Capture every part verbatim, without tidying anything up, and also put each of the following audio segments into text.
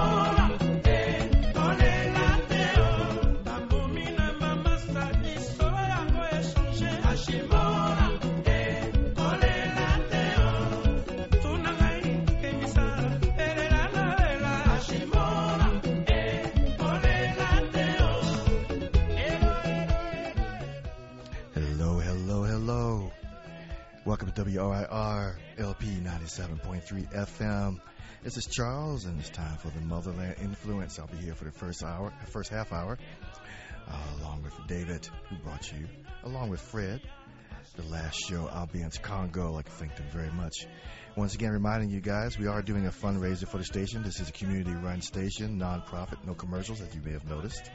Welcome to W R I R L P ninety-seven point three F M. This is Charles, and it's time for the Motherland Influence. I'll be here for the first hour, the first half hour, uh, along with David, who brought you, along with Fred. The last show, I'll be in Congo. I'd like to thank them very much. Once again, reminding you guys, we are doing a fundraiser for the station. This is a community-run station, non-profit, no commercials, as you may have noticed.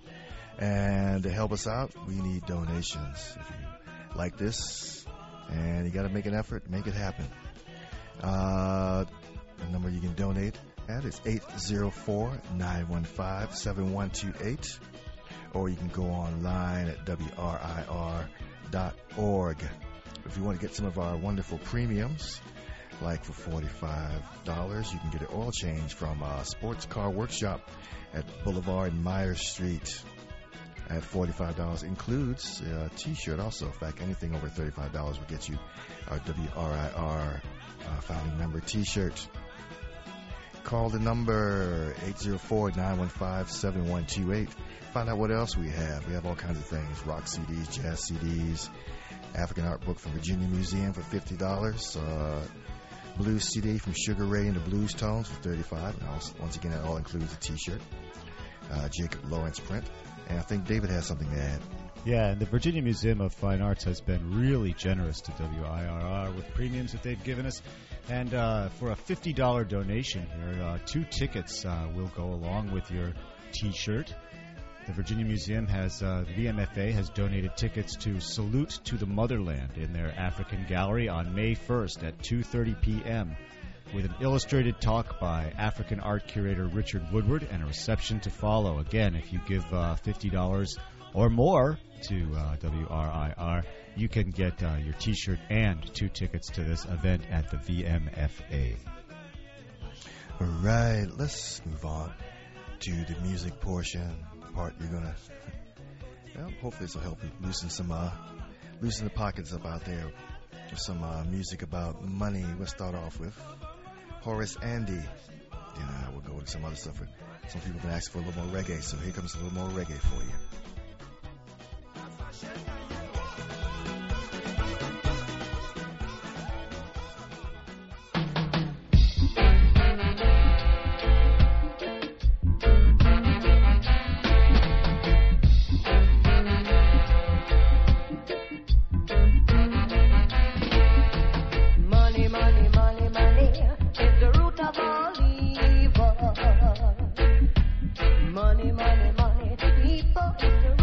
And to help us out, we need donations. If you like this, and you got to make an effort, make it happen. Uh, the number you can donate at is eight zero four, nine one five, seven one two eight, or you can go online at W R I R dot org. If you want to get some of our wonderful premiums, like for forty-five dollars, you can get an oil change from uh, Sports Car Workshop at Boulevard and Myers Street. At forty-five dollars, includes a T-shirt also. In fact, anything over thirty-five dollars will get you our W R I R uh, founding member T-shirt. Call the number eight zero four, nine one five, seven one two eight. Find out what else we have. We have all kinds of things: rock C Ds, jazz C Ds, African art book from Virginia Museum for fifty dollars, uh, blues C D from Sugar Ray and the Blues Tones for thirty-five dollars. And also, once again, that all includes a T-shirt. Uh, Jacob Lawrence print. And I think David has something to add. Yeah, and the Virginia Museum of Fine Arts has been really generous to W I R R with premiums that they've given us. And uh, for a fifty dollars donation here, uh, two tickets uh, will go along with your T-shirt. The Virginia Museum has, uh, the V M F A has donated tickets to Salute to the Motherland in their African Gallery on May first at two thirty p.m. with an illustrated talk by African art curator Richard Woodward and a reception to follow. Again, if you give uh, fifty dollars or more to uh, W R I R, you can get uh, your T-shirt and two tickets to this event at the V M F A. All right, let's move on to the music portion, the part you're going to, well, hopefully this will help you loosen some, uh, loosen the pockets up out there with some uh, music about money. We'll start off with Horace Andy. Then uh, we'll go with some other stuff. Some people have been asking for a little more reggae, so here comes a little more reggae for you. Money, money, money, people.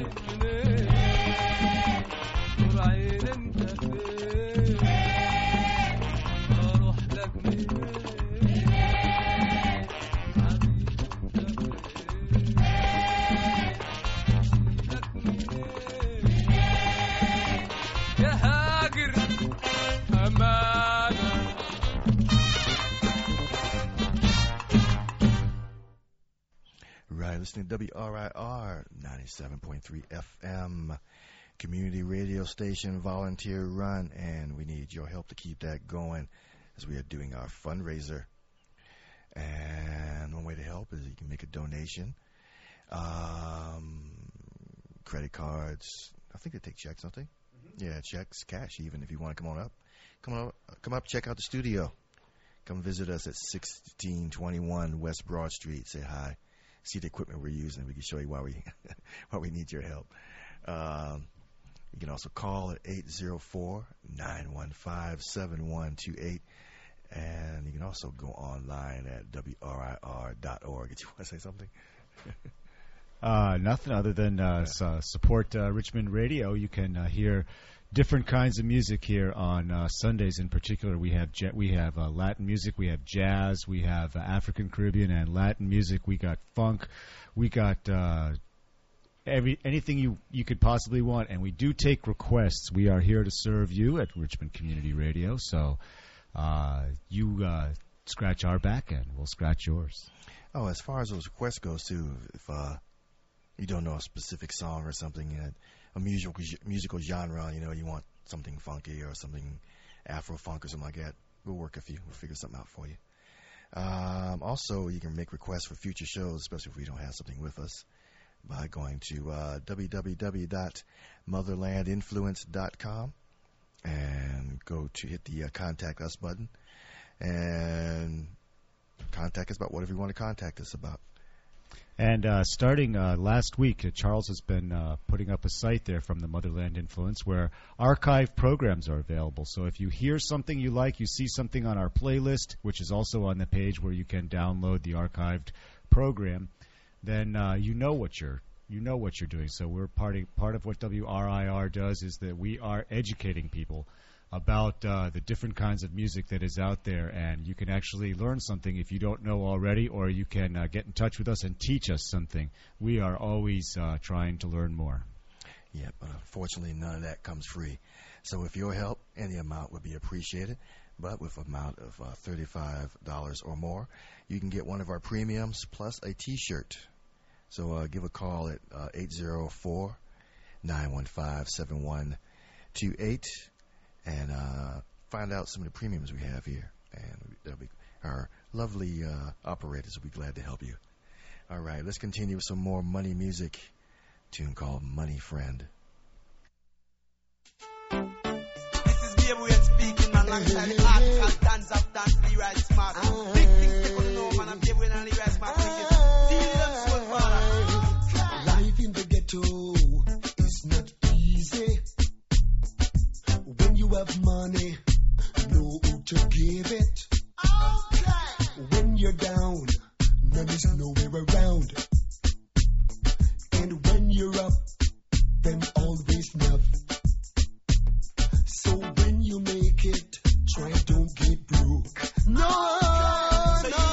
Listening to W R I R ninety-seven point three F M, community radio station, volunteer run, and we need your help to keep that going as we are doing our fundraiser. And one way to help is you can make a donation. Um, credit cards, I think they take checks, don't they? Mm-hmm. Yeah, checks, cash even, if you want to come on up. Come on up, come up, check out the studio. Come visit us at sixteen twenty-one West Broad Street. Say hi. See the equipment we're using. We can show you why we why we need your help. Um, you can also call at eight zero four, nine one five, seven one two eight. And you can also go online at W R I R dot org. Did you want to say something? uh, nothing other than uh, yeah. uh, support uh, Richmond Radio. You can uh, hear different kinds of music here on uh, Sundays. In particular, we have ja- we have uh, Latin music, we have jazz, we have uh, African, Caribbean, and Latin music. We got funk, we got uh, every anything you you could possibly want, and we do take requests. We are here to serve you at Richmond Community Radio, so uh, you uh, scratch our back, and we'll scratch yours. Oh, as far as those requests goes, too, if uh, you don't know a specific song or something, uh, a musical musical genre, you know, you want something funky or something Afro-funk or something like that, we'll work with you. We'll figure something out for you. Um, also, you can make requests for future shows, especially if we don't have something with us, by going to uh, w w w dot motherland influence dot com and go to hit the uh, Contact Us button and contact us about whatever you want to contact us about. And uh, starting uh, last week, uh, Charles has been uh, putting up a site there from the Motherland Influence where archived programs are available. So if you hear something you like, you see something on our playlist, which is also on the page where you can download the archived program, then uh, you know what you're you know what you're doing. So we're part of, part of what W R I R does is that we are educating people about uh, the different kinds of music that is out there, and you can actually learn something if you don't know already, or you can uh, get in touch with us and teach us something. We are always uh, trying to learn more. Yeah, but unfortunately none of that comes free. So with your help, any amount would be appreciated, but with an amount of uh, thirty-five dollars or more, you can get one of our premiums plus a T-shirt. So uh, give a call at uh, eight zero four, nine one five, seven one two eight. And uh, find out some of the premiums we have here. And that'll be, our lovely uh, operators will be glad to help you. All right, let's continue with some more money music. A tune called Money Friend. This is Babe Wayne speaking, man. Alongside the article, dance up, dance, Leroy Smart. Big things they couldn't know, man. I'm Babe Wayne and Leroy Smart. Steal them soul, father. Life in the ghetto is not easy. When you have money, know who to give it. Okay. When you're down, money's nowhere around. And when you're up, them always enough. So when you make it, try don't get broke. No, so no.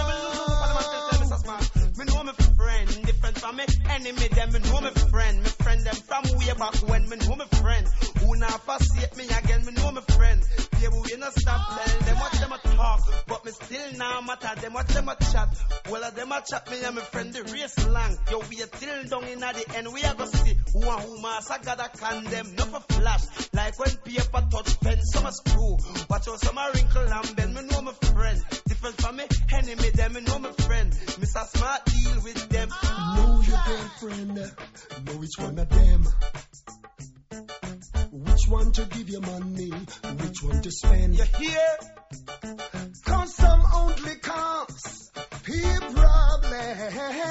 Me know my friend, different from me enemy. Them me know my friend, my friend them from way back when. Me know my friend. Who now forsake me again, me know my friend. People, we not stop telling them what them a talk, but me still now matter them what them a chat. Well, of them a chat me and my friend the race long. Yo, we a till down in at the end, we a go see who and who master got a condemn. No for flash, like when paper touch pen, some a screw. Watch out, some a wrinkle and bend, me know my friend. Different from me enemy, them me know my friend. Mister Smart deal with them. Know your girlfriend, know which one of them. Which one to give you money, which one to spend. You hear? Cause some only cause he problems.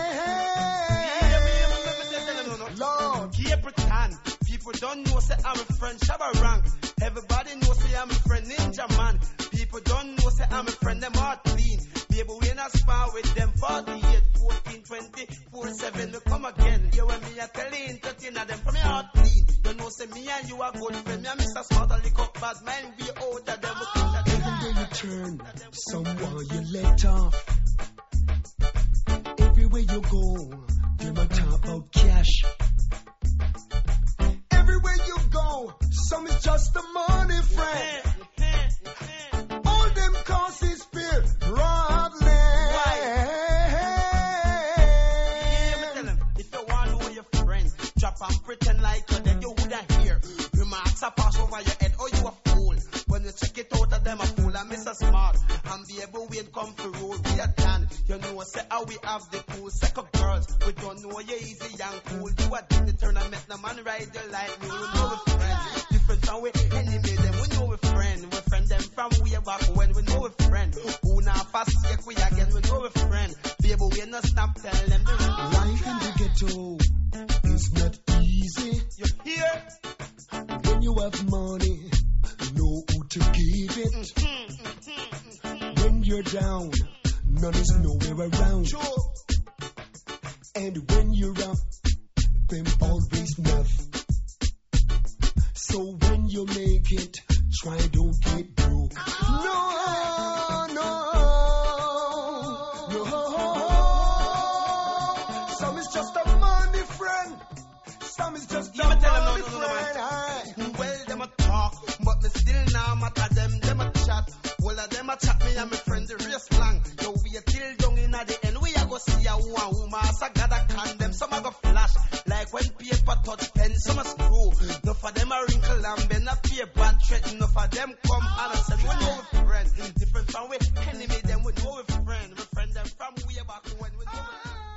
Lord, keep pretend. People don't know say I'm a friend Shabba Rank. Everybody knows say I'm a friend Ninja Man. People don't know say I'm a friend them heart clean. Baby, we not spar with them forty-eight fourteen, twenty-four, seven, to come again. You and me, I tell you, entertain them from your heart clean. You know, say me and you are good friend. Me and Mister Smart, I lick up bad man, we out of them. Everywhere you turn, someone you let off. Everywhere you go, them a talk about cash. Everywhere you go, some is just the money, friend. All them causes fear, broadly. If you want to know your friend, drop and pretend like you're dead, you wouldn't hear. Remarks are pass over your head, oh you a fool. When you check it out of them a fool, and Mister Smart, and be able to come for road, we are done. You know, say how we have the cool second girls. We don't know you easy and cool. You are in the tournament, no man ride the light. We know we friends, different from we enemy them. We know we friend, we friend them from way back when. We know we friend, who now fast take we again. We know we friend, baby we no stop tell them the life in the ghetto is not easy. You hear? When you have money, know who to give it. Mm-hmm, mm-hmm, mm-hmm. When you're down, none is nowhere around. Sure. And when you're up, them always enough. So when you make it, try don't get broke. No, no, no. Some is just a money friend. Some is just Yeah, a but tell them money no, no, no, no, friend. man. Aye. Well, them a talk, but me still now matter them, them a chat. Well, of them a chat, me and my friend the real slang. Yo, we a till down in at the end, we a go see a who and who master got a condemn. Some a go flash, like when paper touch pen, some a screw. Enough of them a wrinkle and bend a fear bad threat. Enough of them come and I said, we know we friend. Different from we enemy, them we know we friend. We friend them from way back when we know we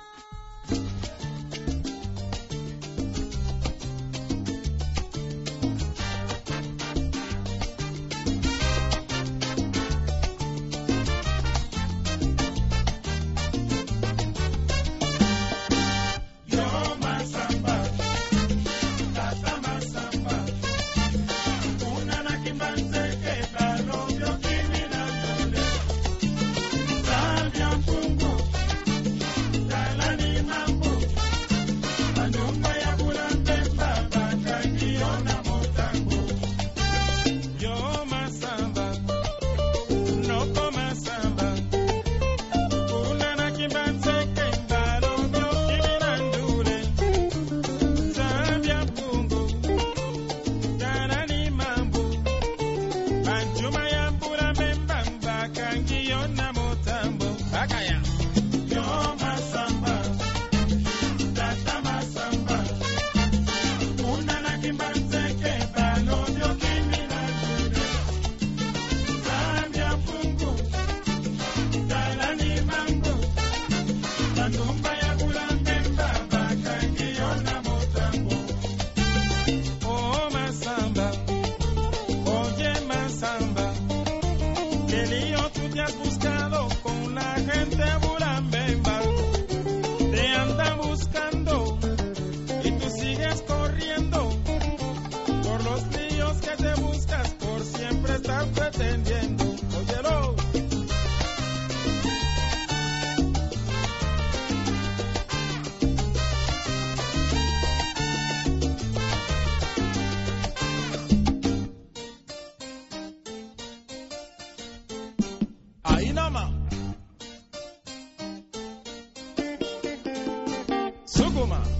Sukuma.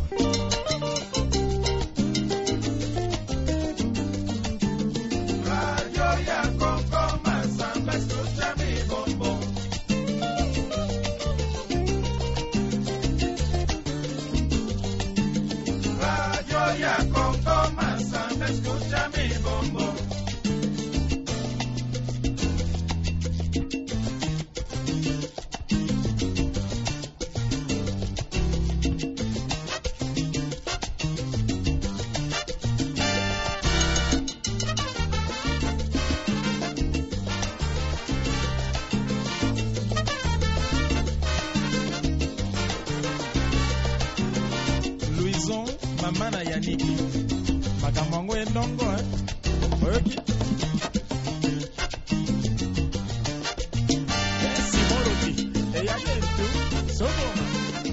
Radio ya Congo Masamba, escucha mi bombo. Radio ya Congo Masamba, escucha mi bombo. Mana Yaniki Makamongo and Dongo Work it. Simoroti, Eyagen too, Sogoma.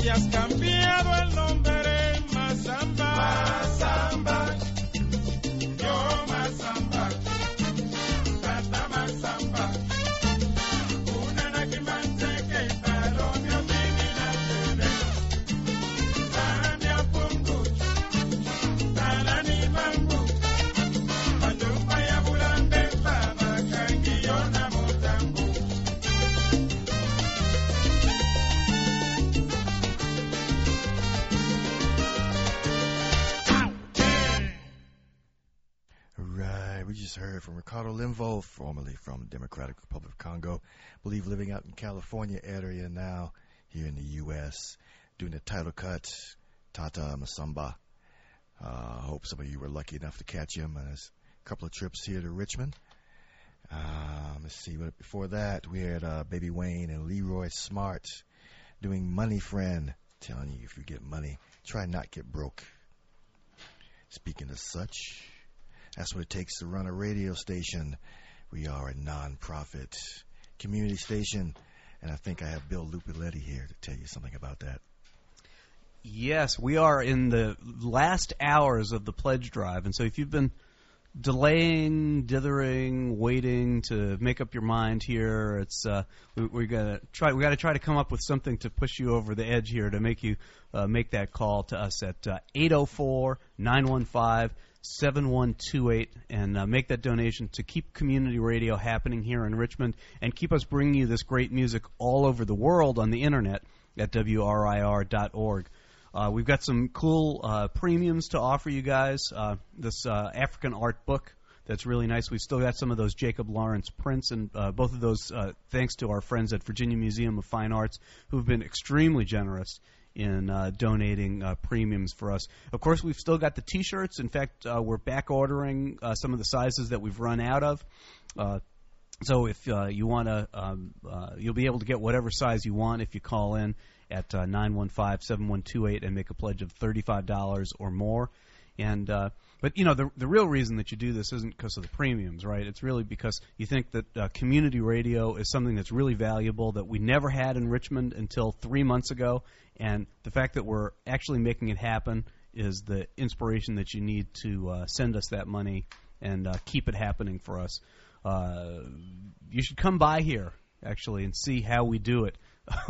hayas cambiado el nombre en Mazamba. Mazamba. Yo Mazamba. Tata Mazamba. Una nakimante que paro mi omini la tele. Tania Pungu. Talani Mambu. Manumba ya Bulande Baba Kangiona Motambu. Right, we just heard from Ricardo Limvo, formerly from Democratic Republic of Congo, I believe living out in California area now, here in the U S, doing the title cut, Tata Masamba. I uh, hope some of you were lucky enough to catch him on his couple of trips here to Richmond. Um, let's see, what before that, we had uh, Baby Wayne and Leroy Smart doing Money Friend, telling you if you get money, try not get broke. Speaking of such, that's what it takes to run a radio station. We are a non-profit community station, and I think I have Bill Lupiletti here to tell you something about that. Yes, we are in the last hours of the pledge drive, and so if you've been delaying, dithering, waiting to make up your mind here, it's uh, we, we gotta try. We got to try to come up with something to push you over the edge here to make you uh, make that call to us at uh, eight oh four, nine one five, seven one two eight and uh, make that donation to keep community radio happening here in Richmond and keep us bringing you this great music all over the world on the internet at W R I R dot org. Uh, we've got some cool uh, premiums to offer you guys. Uh, this uh, African art book that's really nice. We've still got some of those Jacob Lawrence prints, and uh, both of those uh, thanks to our friends at Virginia Museum of Fine Arts, who've been extremely generous in uh, donating uh, premiums for us. Of course, we've still got the T-shirts. In fact, uh, we're back ordering uh, some of the sizes that we've run out of. Uh, so if uh, you want to, um, uh, you'll be able to get whatever size you want if you call in at uh, nine one five, seven one two eight and make a pledge of thirty-five dollars or more. And uh, but, you know, the the real reason that you do this isn't because of the premiums, right? It's really because you think that uh, community radio is something that's really valuable that we never had in Richmond until three months ago. And the fact that we're actually making it happen is the inspiration that you need to uh, send us that money and uh, keep it happening for us. Uh, you should come by here, actually, and see how we do it.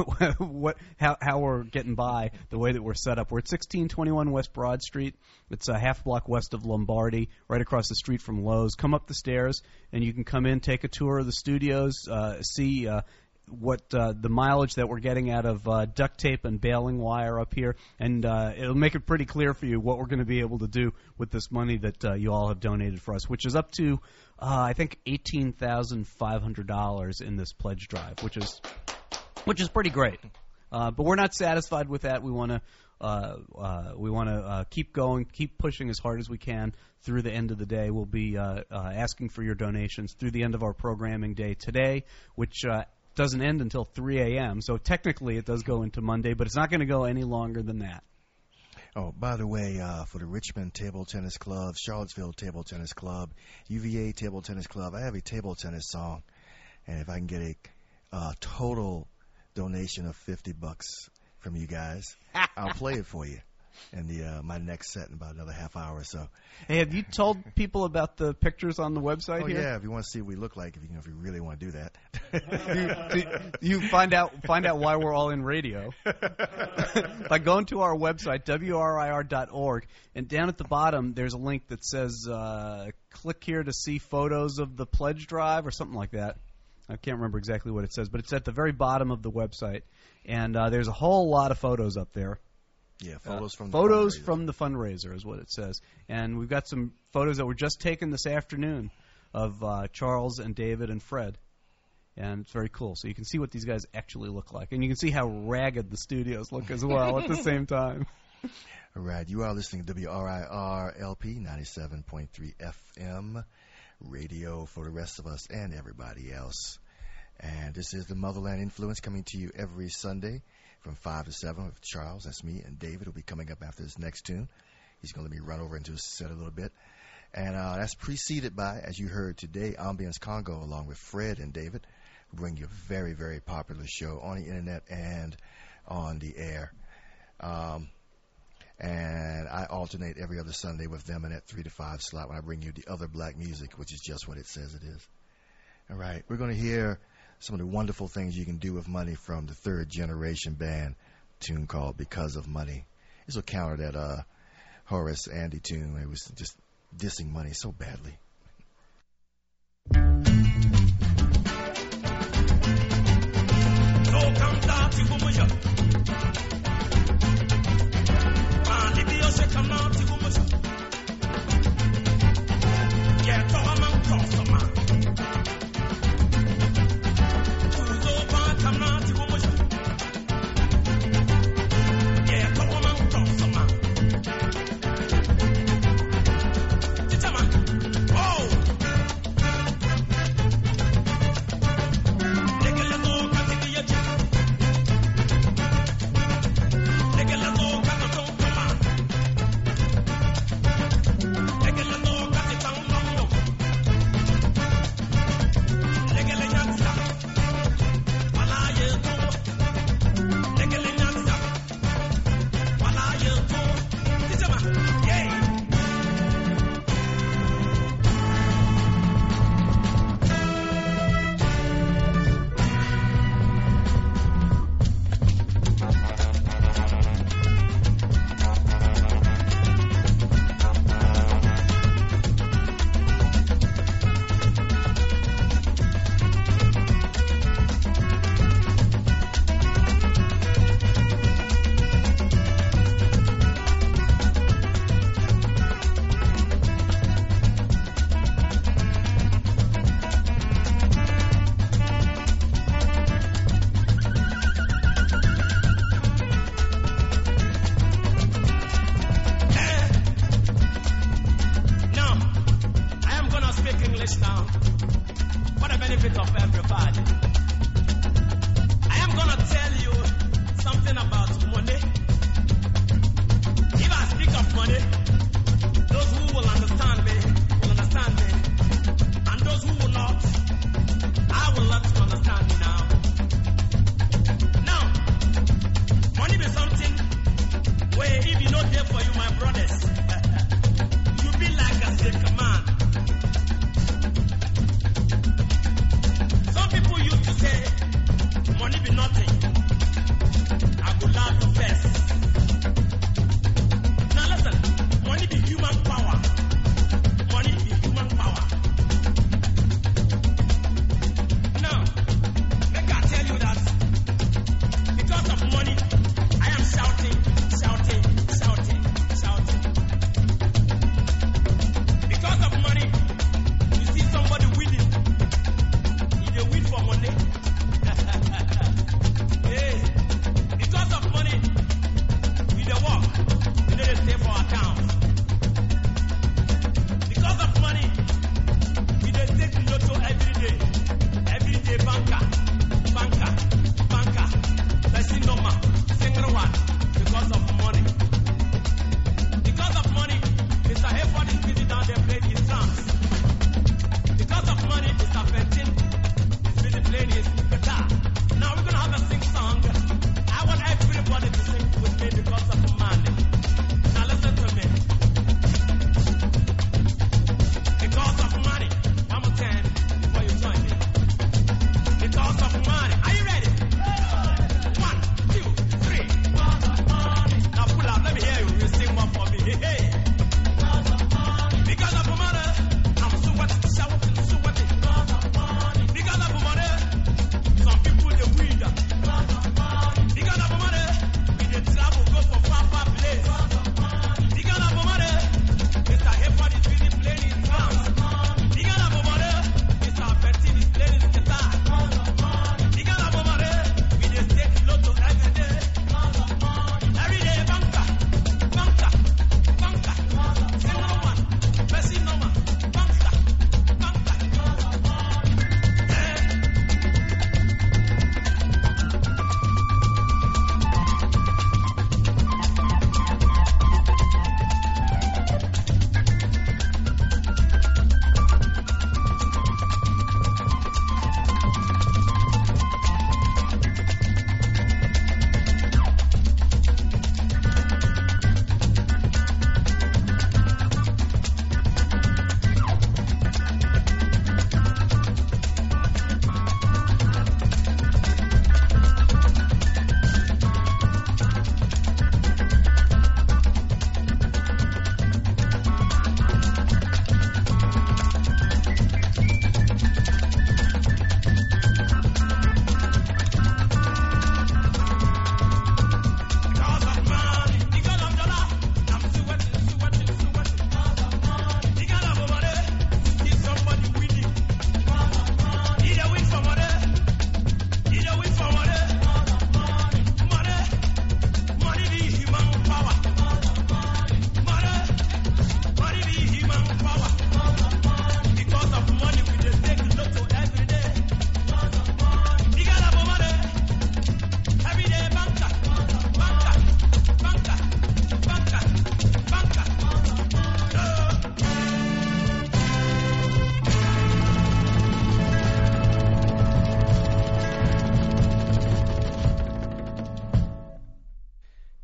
what how how we're getting by the way that we're set up. We're at sixteen twenty-one West Broad Street. It's a half block west of Lombardi, right across the street from Lowe's. Come up the stairs, and you can come in, take a tour of the studios, uh, see uh, what uh, the mileage that we're getting out of uh, duct tape and baling wire up here, and uh, it'll make it pretty clear for you what we're going to be able to do with this money that uh, you all have donated for us, which is up to, uh, I think, eighteen thousand five hundred dollars in this pledge drive, which is which is pretty great. Uh, but we're not satisfied with that. We want to uh, uh, we want to uh, keep going, keep pushing as hard as we can through the end of the day. We'll be uh, uh, asking for your donations through the end of our programming day today, which uh, doesn't end until three a.m. So technically it does go into Monday, but it's not going to go any longer than that. Oh, by the way, uh, for the Richmond Table Tennis Club, Charlottesville Table Tennis Club, U V A Table Tennis Club, I have a table tennis song, and if I can get a uh, total donation of fifty bucks from you guys, I'll play it for you in the uh, my next set in about another half hour or so. Hey, have you told people about the pictures on the website oh, here? yeah, if you want to see what we look like, if you, you know, if you really want to do that. you, you find out find out why we're all in radio by going to our website, W R I R dot org, and down at the bottom there's a link that says uh, click here to see photos of the pledge drive or something like that. I can't remember exactly what it says, but it's at the very bottom of the website, and uh, there's a whole lot of photos up there. Yeah, photos from uh, the photos fundraiser. from the fundraiser is what it says, and we've got some photos that were just taken this afternoon of uh, Charles and David and Fred, and it's very cool. So you can see what these guys actually look like, and you can see how ragged the studios look as well at the same time. All right, you are listening to W R I R L P ninety-seven point three F M. Radio for the rest of us and everybody else. And this is the Motherland Influence coming to you every Sunday from five to seven with Charles. That's me, and David will be coming up after this next tune. He's going to let me run over into his set a little bit. And uh, that's preceded by, as you heard today, Ambience Congo along with Fred and David, who bring you a very, very popular show on the internet and on the air. Um, and I alternate every other Sunday with them in that three to five slot when I bring you the other black music, which is just what it says it is. All right, we're going to hear some of the wonderful things you can do with money from the Third Generation Band, tune called Because of Money. This will counter that uh, Horace Andy tune. It was just dissing money so badly. Oh!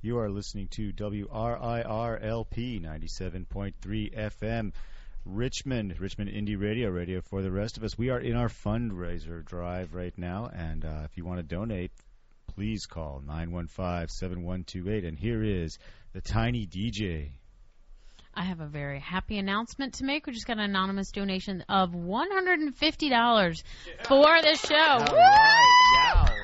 You are listening to W R I R L P ninety-seven point three F M, Richmond, Richmond Indie Radio, radio for the rest of us. We are in our fundraiser drive right now, and uh, if you want to donate, please call nine one five, seven one two eight. And here is the Tiny D J. I have a very happy announcement to make. We just got an anonymous donation of one hundred fifty dollars for the show. All right, yow.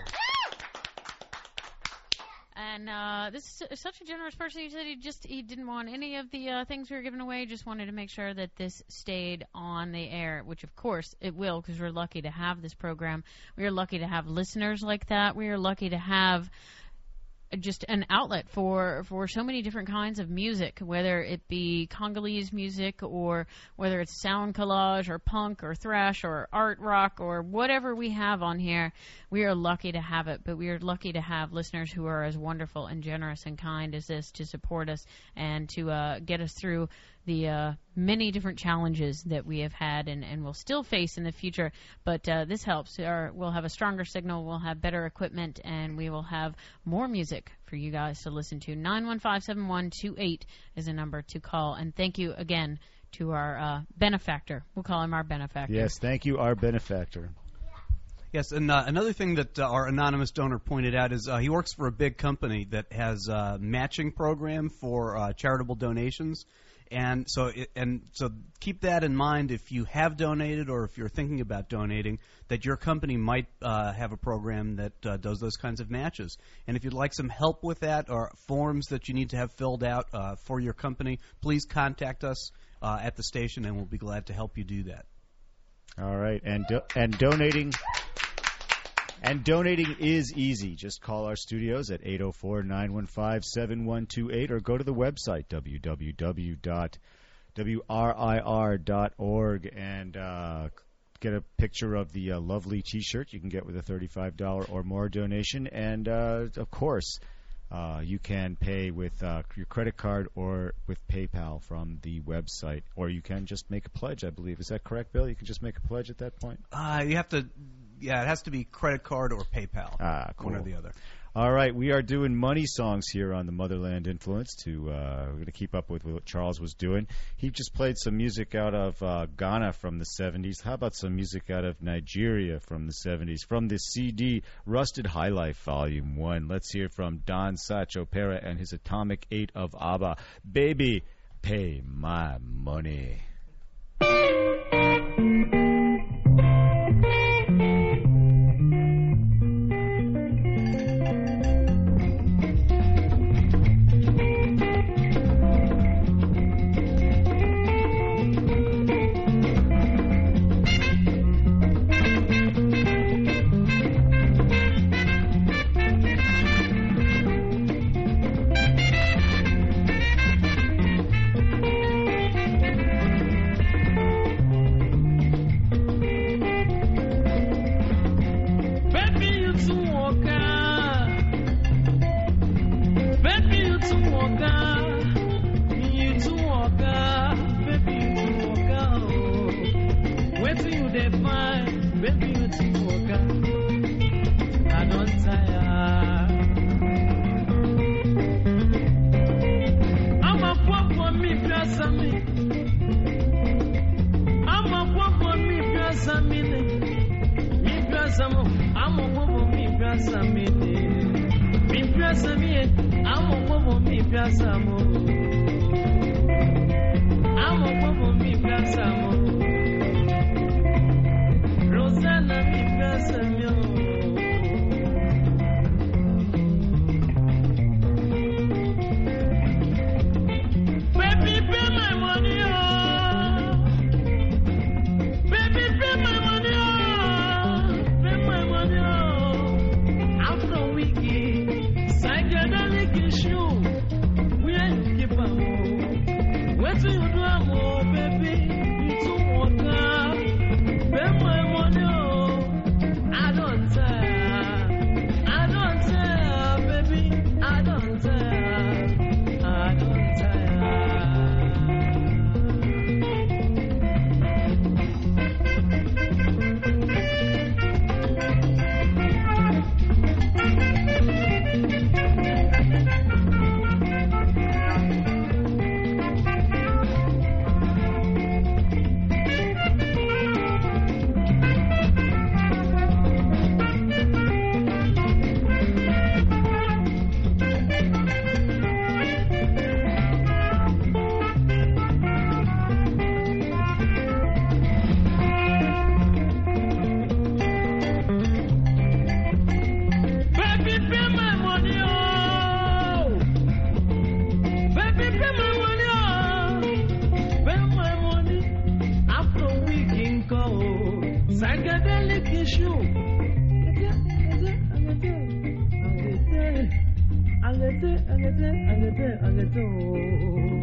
And uh, this is such a generous person. He said he just he didn't want any of the uh, things we were giving away. Just wanted to make sure that this stayed on the air, which of course it will, because we're lucky to have this program. We are lucky to have listeners like that. We are lucky to have just an outlet for for so many different kinds of music, whether it be Congolese music or whether it's sound collage or punk or thrash or art rock or whatever we have on here. We are lucky to have it, but we are lucky to have listeners who are as wonderful and generous and kind as this to support us and to uh, get us through the uh, many different challenges that we have had and, and will still face in the future. But uh, this helps. Our, we'll have a stronger signal, we'll have better equipment, and we will have more music for you guys to listen to. nine one five, seven one two eight is a number to call. And thank you again to our uh, benefactor. We'll call him our benefactor. Yes, thank you, our benefactor. Yes, and uh, another thing that uh, our anonymous donor pointed out is uh, he works for a big company that has a matching program for uh, charitable donations. And so, it, and so, keep that in mind if you have donated or if you're thinking about donating, that your company might uh, have a program that uh, does those kinds of matches. And if you'd like some help with that or forms that you need to have filled out uh, for your company, please contact us uh, at the station, and we'll be glad to help you do that. All right, and do- and donating. And donating is easy. Just call our studios at eight oh four, nine one five, seven one two eight or go to the website, w w w dot w r i r dot org, and uh, get a picture of the uh, lovely T-shirt you can get with a thirty-five dollars or more donation. And, uh, of course, uh, you can pay with uh, your credit card or with PayPal from the website. Or you can just make a pledge, I believe. Is that correct, Bill? You can just make a pledge at that point? Uh, you have to... Yeah, it has to be credit card or PayPal. Ah, cool. One or the other. All right, we are doing money songs here on the Motherland Influence. To uh, we're going to keep up with what Charles was doing. He just played some music out of uh, Ghana from the seventies. How about some music out of Nigeria from the seventies? From the C D Rusted High Life Volume one. Let's hear from Don Sach Opera and his Atomic Eight of ABBA. Baby, pay my money. I show. Angete, angete, angete, angete, oh.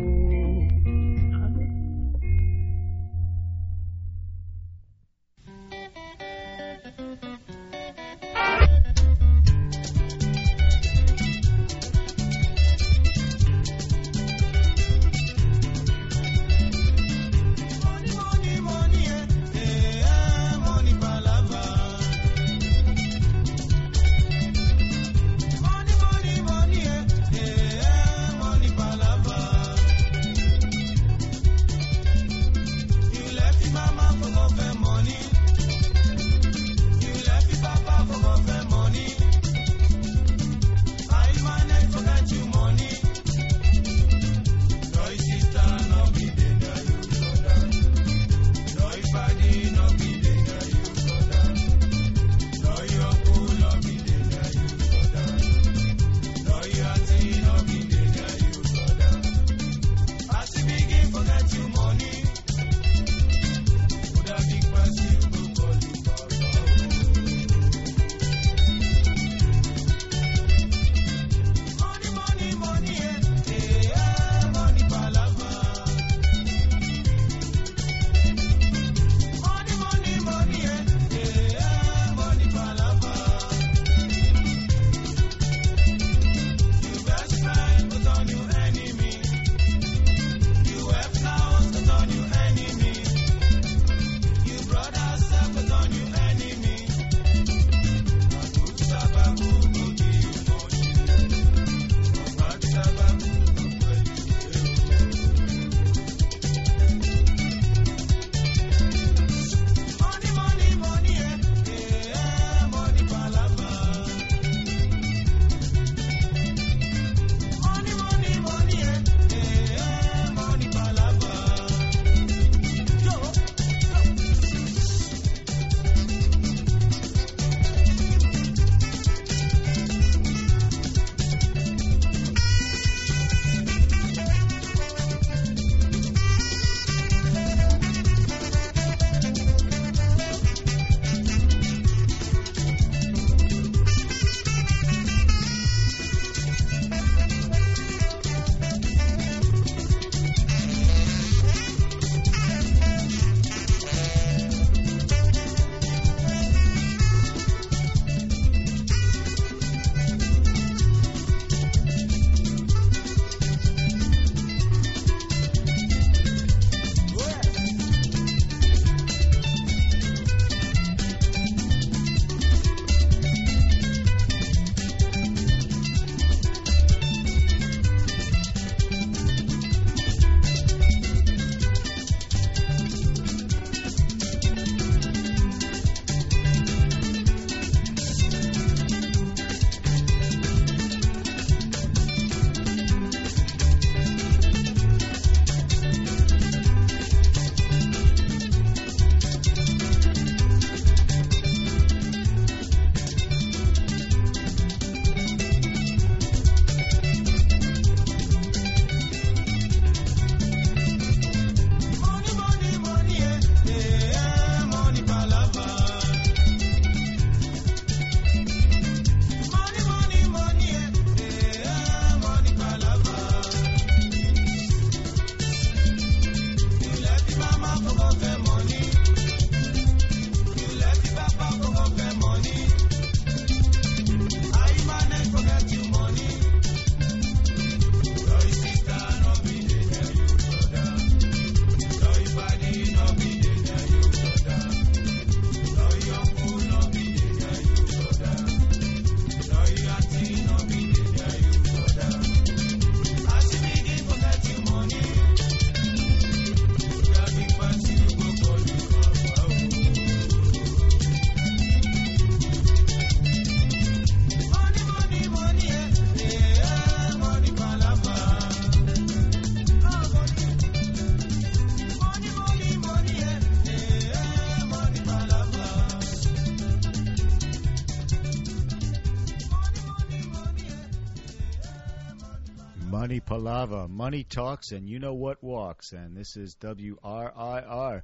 Money Palava, money talks, and you know what walks. And this is W R I R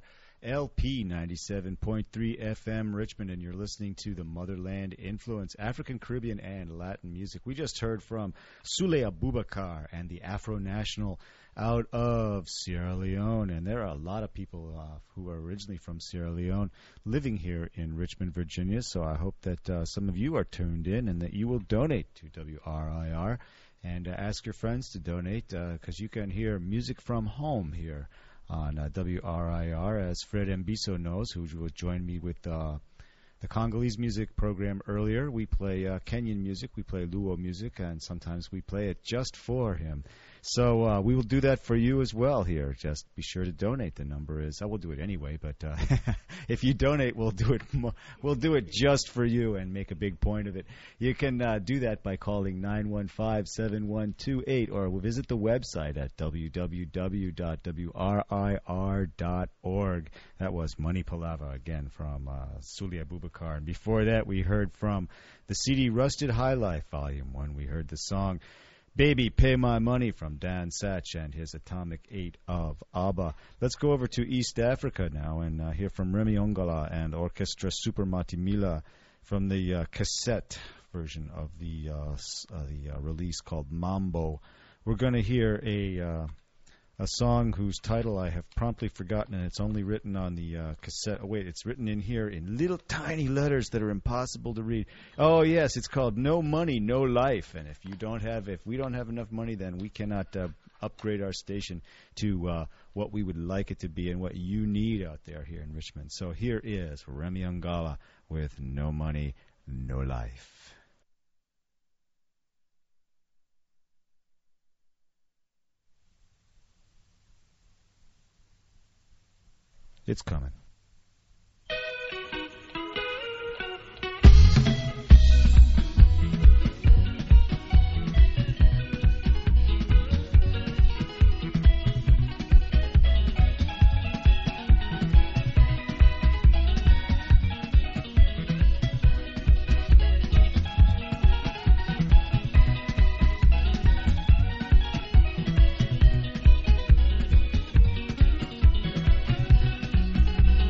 L P ninety-seven point three F M Richmond, and you're listening to the Motherland Influence, African, Caribbean, and Latin music. We just heard from Sule Abubakar and the Afro National out of Sierra Leone, and there are a lot of people uh, who are originally from Sierra Leone living here in Richmond, Virginia, so I hope that uh, some of you are tuned in and that you will donate to W R I R, and uh, ask your friends to donate, because uh, you can hear music from home here on uh, W R I R, as Fred Mbiso knows, who will join me with uh, the Congolese music program earlier. We play uh, Kenyan music, we play Luo music, and sometimes we play it just for him. So uh, we will do that for you as well here. Just be sure to donate. The number is, I will do it anyway, but uh, if you donate, we'll do it mo- we'll do it just for you and make a big point of it. You can uh, do that by calling nine one five, seven one two eight or visit the website at w w w dot w r i r dot org. That was Money Palava again from uh, Suli Abubakar. And before that, we heard from the C D Rusted High Life Volume one. We heard the song Baby, Pay My Money from Dan Satch and his Atomic eight of ABBA. Let's go over to East Africa now and uh, hear from Remy Ongala and Orchestra Super Matimila from the uh, cassette version of the uh, uh, the uh, release called Mambo. We're going to hear a uh, a song whose title I have promptly forgotten, and it's only written on the uh, cassette. Oh, wait, it's written in here in little tiny letters that are impossible to read. Oh, yes, it's called No Money, No Life. And if you don't have, if we don't have enough money, then we cannot uh, upgrade our station to uh, what we would like it to be and what you need out there here in Richmond. So here is Remy Ongala with No Money, No Life. It's coming. No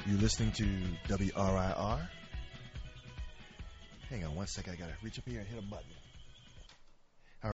You're listening to W R I R. Hang on one second. I got to reach up here and hit a button.